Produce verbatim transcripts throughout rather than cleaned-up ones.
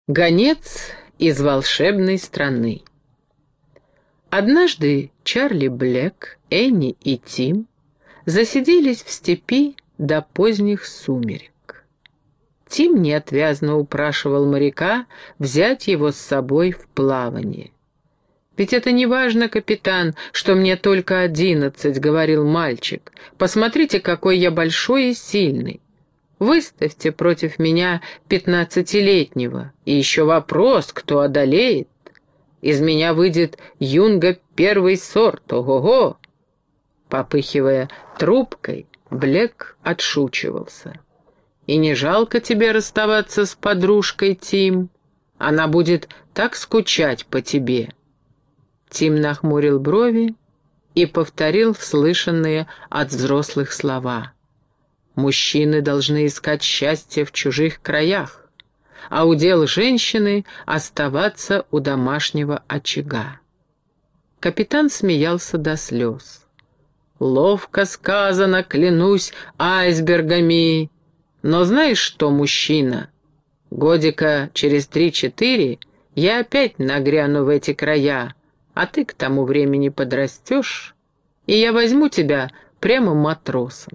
Гонец из волшебной страны. Однажды Чарли Блэк, Энни и Тим засиделись в степи до поздних сумерек. Тим неотвязно упрашивал моряка взять его с собой в плавание. «Ведь это не важно, капитан, что мне только одиннадцать», — говорил мальчик. «Посмотрите, какой я большой и сильный. Выставьте против меня пятнадцатилетнего, и еще вопрос, кто одолеет. Из меня выйдет юнга первый сорт, ого-го!» Попыхивая трубкой, Блэк отшучивался. «И не жалко тебе расставаться с подружкой, Тим? Она будет так скучать по тебе». Тим нахмурил брови и повторил слышанные от взрослых слова. «Мужчины должны искать счастье в чужих краях, а удел женщины — оставаться у домашнего очага». Капитан смеялся до слез. «Ловко сказано, клянусь айсбергами. Но знаешь что, мужчина, годика через три-четыре я опять нагряну в эти края, а ты к тому времени подрастешь, и я возьму тебя прямо матросом».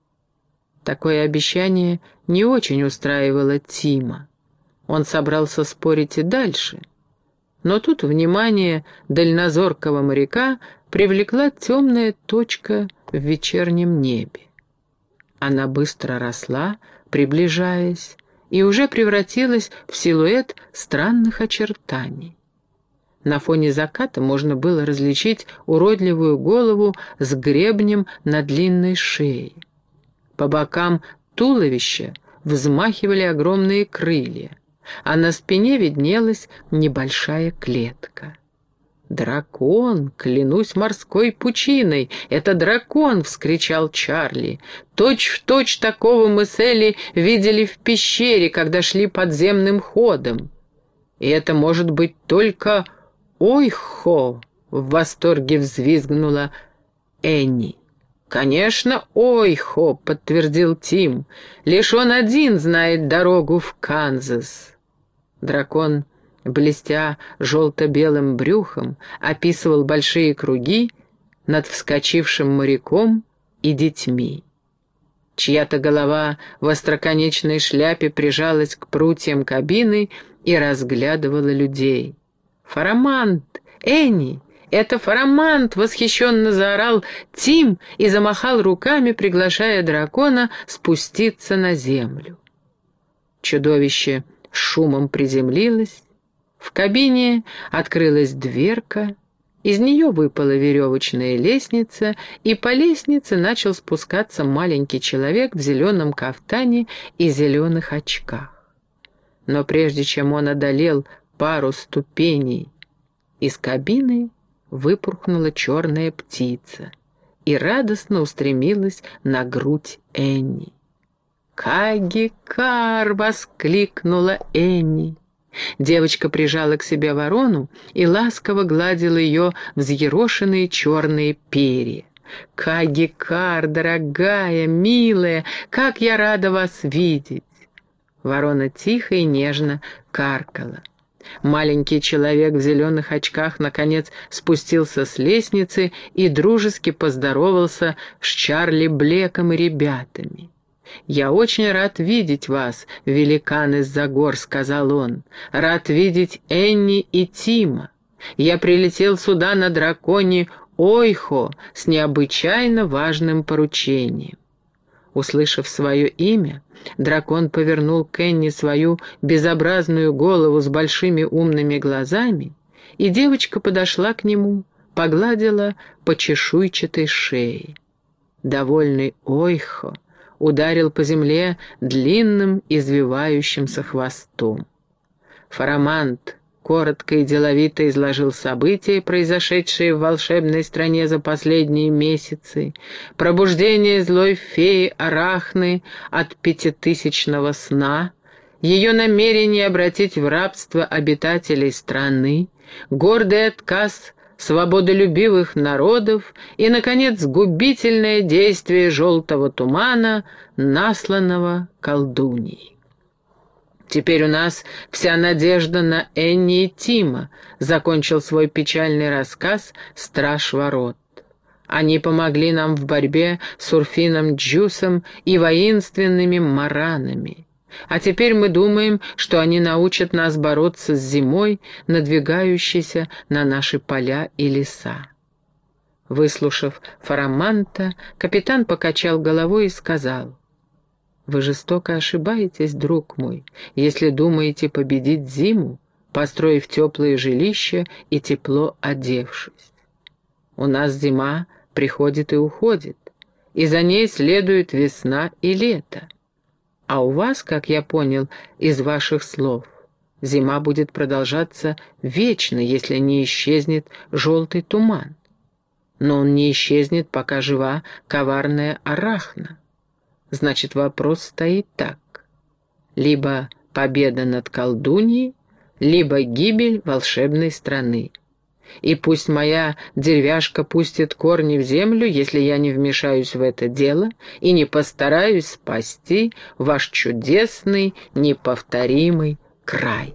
Такое обещание не очень устраивало Тима. Он собрался спорить и дальше, но тут внимание дальнозоркого моряка привлекла темная точка в вечернем небе. Она быстро росла, приближаясь, и уже превратилась в силуэт странных очертаний. На фоне заката можно было различить уродливую голову с гребнем на длинной шее. По бокам туловища взмахивали огромные крылья, а на спине виднелась небольшая клетка. «Дракон, клянусь морской пучиной, это дракон!» — вскричал Чарли. «Точь в точь такого мы с Элли видели в пещере, когда шли подземным ходом. И это может быть только Ойхо!» — в восторге взвизгнула Энни. «Конечно, Ойхо!» — подтвердил Тим. «Лишь он один знает дорогу в Канзас». Дракон, блестя желто-белым брюхом, описывал большие круги над вскочившим моряком и детьми. Чья-то голова в остроконечной шляпе прижалась к прутьям кабины и разглядывала людей. «Фарамант! Энни! Это Фарамант!» — восхищенно заорал Тим и замахал руками, приглашая дракона спуститься на землю. Чудовище с шумом приземлилось, в кабине открылась дверка, из нее выпала веревочная лестница, и по лестнице начал спускаться маленький человек в зеленом кафтане и зеленых очках. Но прежде чем он одолел пару ступеней, из кабины выпорхнула черная птица и радостно устремилась на грудь Энни. «Кагикар!» — воскликнула Энни. Девочка прижала к себе ворону и ласково гладила ее взъерошенные черные перья. «Кагикар, дорогая, милая, как я рада вас видеть!» Ворона тихо и нежно каркала. Маленький человек в зеленых очках наконец спустился с лестницы и дружески поздоровался с Чарли Блэком и ребятами. «Я очень рад видеть вас, великан из-за гор», — сказал он. «Рад видеть Энни и Тима. Я прилетел сюда на драконе Ойхо с необычайно важным поручением». Услышав свое имя, дракон повернул к Энни свою безобразную голову с большими умными глазами, и девочка подошла к нему, погладила по чешуйчатой шее. Довольный Ойхо ударил по земле длинным извивающимся хвостом. Фарамант коротко и деловито изложил события, произошедшие в волшебной стране за последние месяцы, пробуждение злой феи Арахны от пятитысячного сна, ее намерение обратить в рабство обитателей страны, гордый отказ свободолюбивых народов и, наконец, губительное действие желтого тумана, насланного колдуньей. Теперь у нас вся надежда на Энни и Тима», — закончил свой печальный рассказ страж ворот. «Они помогли нам в борьбе с Урфином Джусом и воинственными маранами. А теперь мы думаем, что они научат нас бороться с зимой, надвигающейся на наши поля и леса». Выслушав Фараманта, капитан покачал головой и сказал: «Вы жестоко ошибаетесь, друг мой, если думаете победить зиму, построив теплые жилища и тепло одевшись. У нас зима приходит и уходит, и за ней следует весна и лето. А у вас, как я понял из ваших слов, зима будет продолжаться вечно, если не исчезнет желтый туман. Но он не исчезнет, пока жива коварная Арахна. Значит, вопрос стоит так: либо победа над колдуньей, либо гибель волшебной страны. И пусть моя деревяшка пустит корни в землю, если я не вмешаюсь в это дело и не постараюсь спасти ваш чудесный, неповторимый край».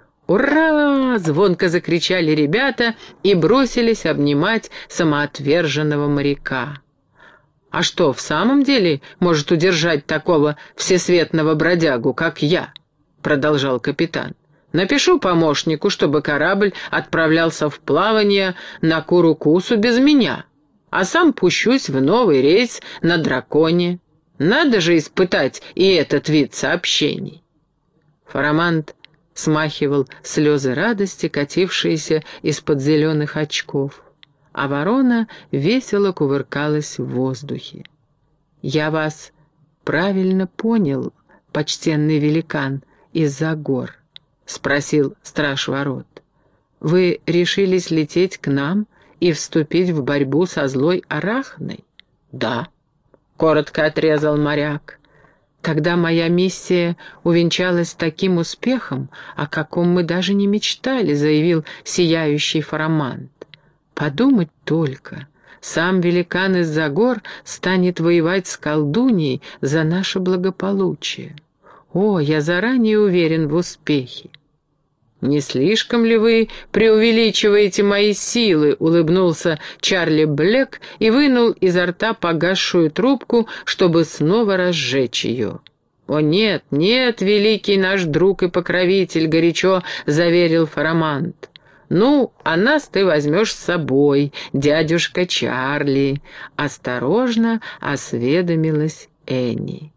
«Ура!» — звонко закричали ребята и бросились обнимать самоотверженного моряка. «А что, в самом деле может удержать такого всесветного бродягу, как я?» — продолжал капитан. «Напишу помощнику, чтобы корабль отправлялся в плавание на Курукусу без меня, а сам пущусь в новый рейс на Драконе. Надо же испытать и этот вид сообщений». Фарамант смахивал слезы радости, катившиеся из-под зеленых очков, а ворона весело кувыркалась в воздухе. «Я вас правильно понял, почтенный великан из-за гор?» — спросил страж ворот. «Вы решились лететь к нам и вступить в борьбу со злой Арахной?» «Да», — коротко отрезал моряк. «Тогда моя миссия увенчалась таким успехом, о каком мы даже не мечтали», — заявил сияющий Фарамант. «Подумать только, сам великан из-за гор станет воевать с колдуньей за наше благополучие. О, я заранее уверен в успехе». «Не слишком ли вы преувеличиваете мои силы?» — улыбнулся Чарли Блек и вынул изо рта погасшую трубку, чтобы снова разжечь ее. «О нет, нет, великий наш друг и покровитель!» — горячо заверил Фарамант. «Ну, а нас ты возьмешь с собой, дядюшка Чарли», — осторожно осведомилась Энни.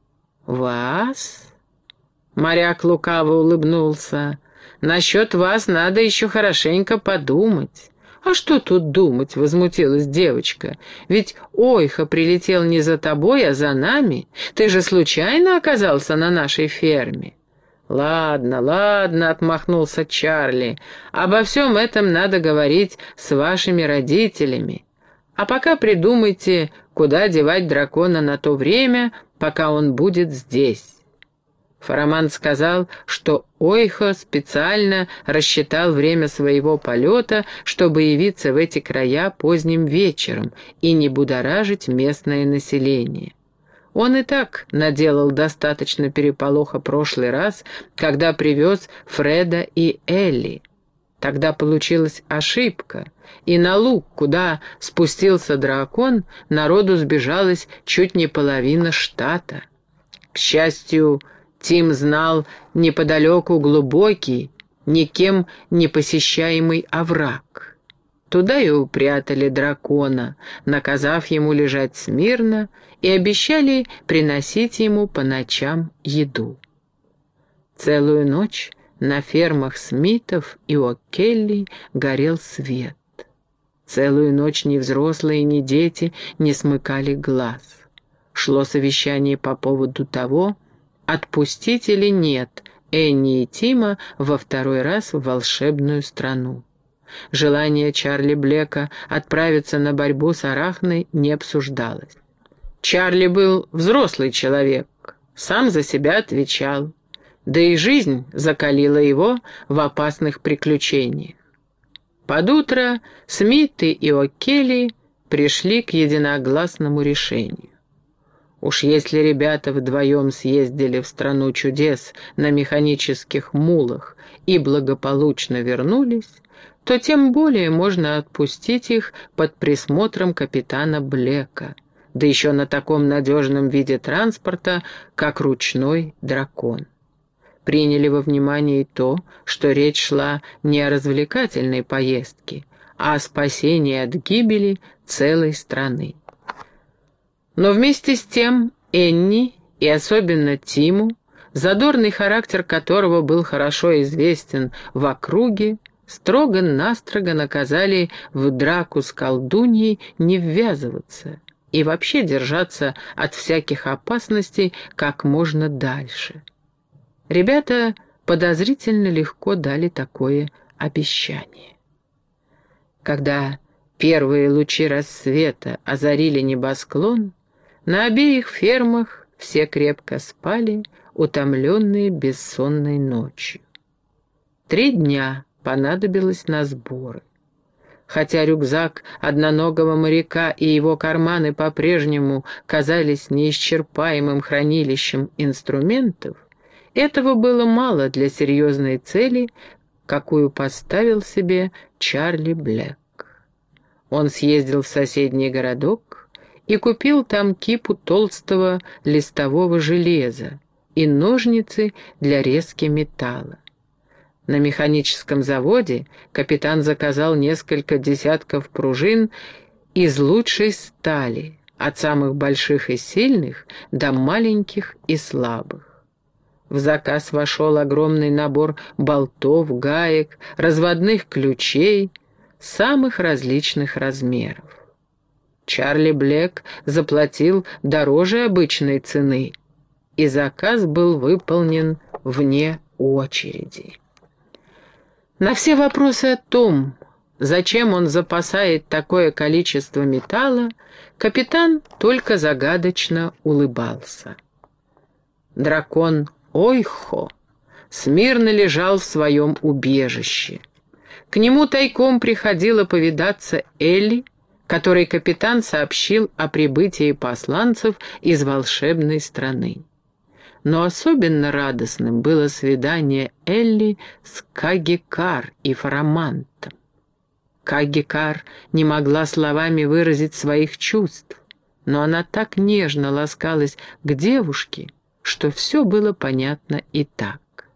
«Вас?» — моряк лукаво улыбнулся. «Насчет вас надо еще хорошенько подумать». «А что тут думать?» — возмутилась девочка. «Ведь Ойха прилетел не за тобой, а за нами. Ты же случайно оказался на нашей ферме». «Ладно, ладно», — отмахнулся Чарли. «Обо всем этом надо говорить с вашими родителями. А пока придумайте, куда девать дракона на то время, пока он будет здесь». Фарамант сказал, что Ойхо специально рассчитал время своего полета, чтобы явиться в эти края поздним вечером и не будоражить местное население. Он и так наделал достаточно переполоха прошлый раз, когда привез Фреда и Элли. Тогда получилась ошибка, и на луг, куда спустился дракон, народу сбежалась чуть не половина штата. К счастью, Тим знал неподалеку глубокий, никем не посещаемый овраг. Туда и упрятали дракона, наказав ему лежать смирно, и обещали приносить ему по ночам еду. Целую ночь на фермах Смитов и О'Келли горел свет. Целую ночь ни взрослые, ни дети не смыкали глаз. Шло совещание по поводу того, отпустить или нет Энни и Тима во второй раз в волшебную страну. Желание Чарли Блека отправиться на борьбу с Арахной не обсуждалось. Чарли был взрослый человек, сам за себя отвечал, да и жизнь закалила его в опасных приключениях. Под утро Смиты и О'Келли пришли к единогласному решению. Уж если ребята вдвоем съездили в страну чудес на механических мулах и благополучно вернулись, то тем более можно отпустить их под присмотром капитана Блека, да еще на таком надежном виде транспорта, как ручной дракон. Приняли во внимание и то, что речь шла не о развлекательной поездке, а о спасении от гибели целой страны. Но вместе с тем Энни, и особенно Тиму, задорный характер которого был хорошо известен в округе, строго-настрого наказали в драку с колдуньей не ввязываться и вообще держаться от всяких опасностей как можно дальше. Ребята подозрительно легко дали такое обещание. Когда первые лучи рассвета озарили небосклон, на обеих фермах все крепко спали, утомленные бессонной ночью. Три дня понадобилось на сборы. Хотя рюкзак одноногого моряка и его карманы по-прежнему казались неисчерпаемым хранилищем инструментов, этого было мало для серьезной цели, какую поставил себе Чарли Блек. Он съездил в соседний городок и купил там кипу толстого листового железа и ножницы для резки металла. На механическом заводе капитан заказал несколько десятков пружин из лучшей стали, от самых больших и сильных до маленьких и слабых. В заказ вошел огромный набор болтов, гаек, разводных ключей самых различных размеров. Чарли Блек заплатил дороже обычной цены, и заказ был выполнен вне очереди. На все вопросы о том, зачем он запасает такое количество металла, капитан только загадочно улыбался. Дракон Ойхо смирно лежал в своем убежище. К нему тайком приходила повидаться Элли, которой капитан сообщил о прибытии посланцев из волшебной страны. Но особенно радостным было свидание Элли с Кагикар и Фарамантом. Кагикар не могла словами выразить своих чувств, но она так нежно ласкалась к девушке, что все было понятно и так.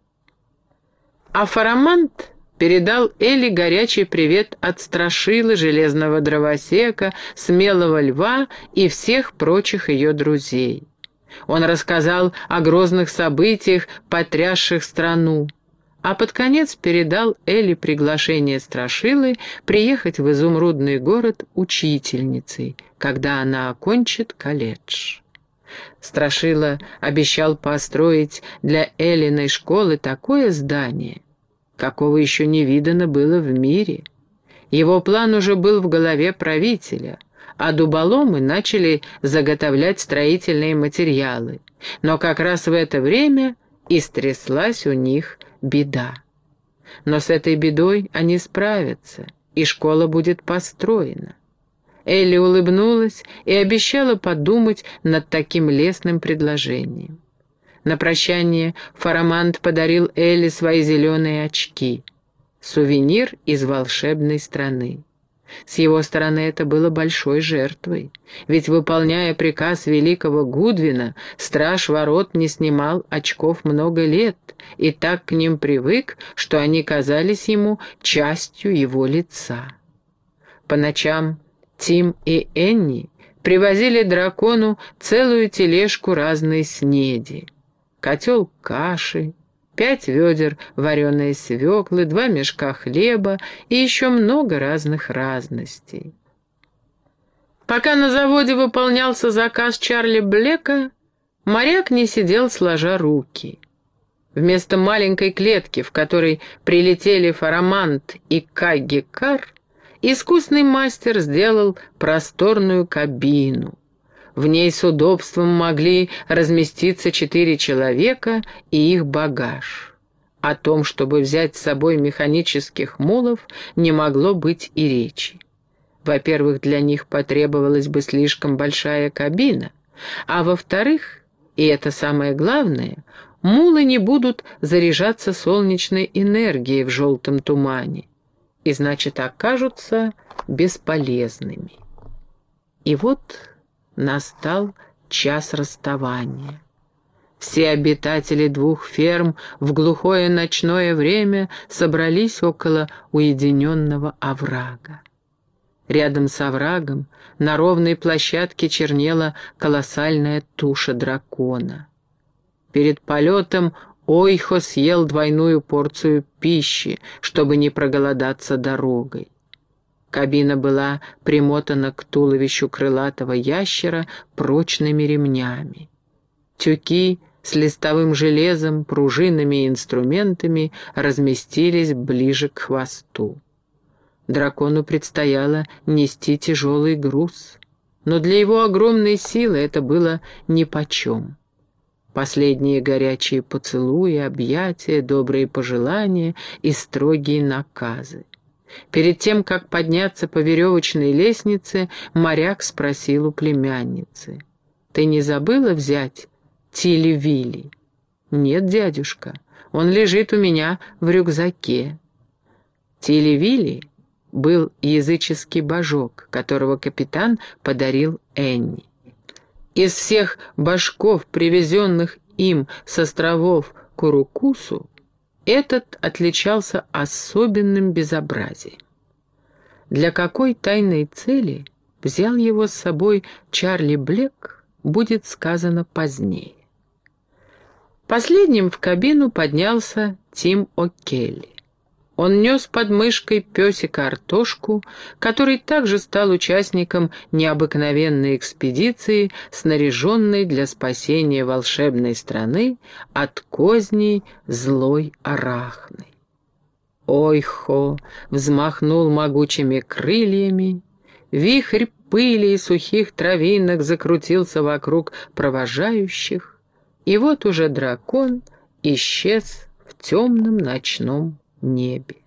А Фарамант передал Элли горячий привет от Страшилы, Железного Дровосека, Смелого Льва и всех прочих ее друзей. Он рассказал о грозных событиях, потрясших страну, а под конец передал Элли приглашение Страшилы приехать в изумрудный город учительницей, когда она окончит колледж. Страшила обещал построить для Эллиной школы такое здание, какого еще не видано было в мире. Его план уже был в голове правителя, а дуболомы начали заготовлять строительные материалы. Но как раз в это время и стряслась у них беда. Но с этой бедой они справятся, и школа будет построена. Элли улыбнулась и обещала подумать над таким лестным предложением. На прощание Фарамант подарил Элли свои зеленые очки, сувенир из волшебной страны. С его стороны это было большой жертвой, ведь, выполняя приказ великого Гудвина, страж ворот не снимал очков много лет и так к ним привык, что они казались ему частью его лица. По ночам Тим и Энни привозили дракону целую тележку разной снеди. Котел каши, пять ведер вареной свеклы, два мешка хлеба и еще много разных разностей. Пока на заводе выполнялся заказ Чарли Блека, моряк не сидел сложа руки. Вместо маленькой клетки, в которой прилетели Фарамант и Кагикар, искусный мастер сделал просторную кабину. В ней с удобством могли разместиться четыре человека и их багаж. О том, чтобы взять с собой механических мулов, не могло быть и речи. Во-первых, для них потребовалась бы слишком большая кабина, А во-вторых, и это самое главное, мулы не будут заряжаться солнечной энергией в желтом тумане, и значит окажутся бесполезными. И вот настал час расставания. Все обитатели двух ферм в глухое ночное время собрались около уединенного оврага. Рядом с оврагом на ровной площадке чернела колоссальная туша дракона. Перед полетом Ойхо съел двойную порцию пищи, чтобы не проголодаться дорогой. Кабина была примотана к туловищу крылатого ящера прочными ремнями. Тюки с листовым железом, пружинами и инструментами разместились ближе к хвосту. Дракону предстояло нести тяжелый груз, но для его огромной силы это было нипочем. Последние горячие поцелуи, объятия, добрые пожелания и строгие наказы. Перед тем, как подняться по веревочной лестнице, моряк спросил у племянницы: «Ты не забыла взять Тили-Вили?» «Нет, дядюшка, он лежит у меня в рюкзаке». Тили-Вили был языческий божок, которого капитан подарил Энни. Из всех божков, привезенных им с островов Курукусу, этот отличался особенным безобразием. Для какой тайной цели взял его с собой Чарли Блек, будет сказано позднее. Последним в кабину поднялся Тим О'Келли. Он нес под мышкой песика Артошку, который также стал участником необыкновенной экспедиции, снаряженной для спасения волшебной страны от козней злой Арахны. Ойхо взмахнул могучими крыльями, вихрь пыли и сухих травинок закрутился вокруг провожающих, и вот уже дракон исчез в темном ночном небе.